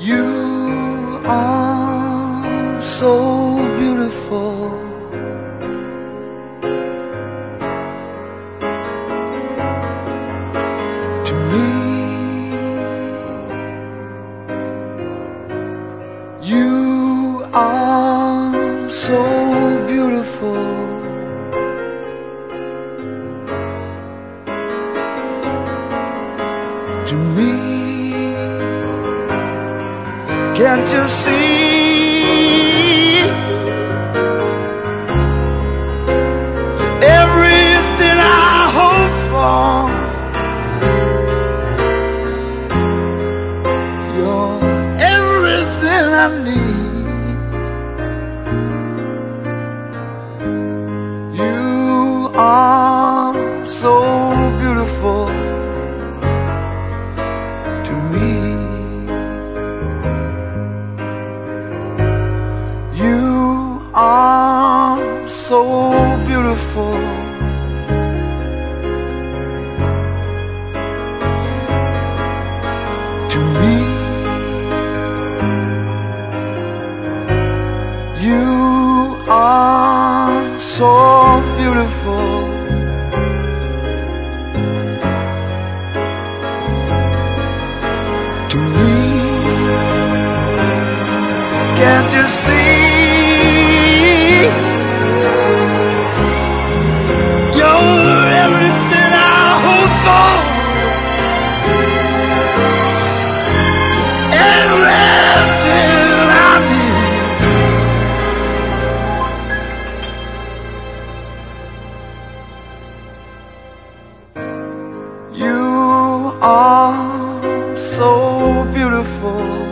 You are so beautiful. To me, you are so beautiful. To me, can't you see? Everything I hope for, you're everything I need. You are so beautiful to me. You are so beautiful. To me, you are so beautiful. To me, can't you see? You're everything I hope for, everything I need. You are so beautiful.